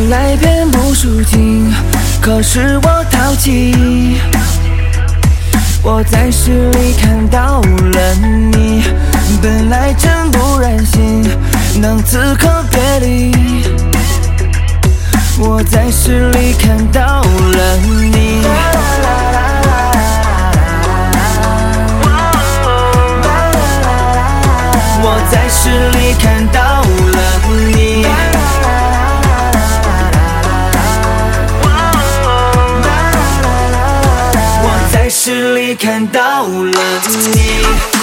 本来便不输劲，可是我淘气。我在诗里看到了你，本来真不忍心能此刻别离。我在诗里看到了你，我在诗里看到了你，我在诗里看到了你。